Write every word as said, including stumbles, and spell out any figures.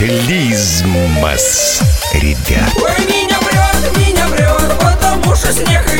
Клизмас, ребят. Ой, меня прет, меня прет, потому что снег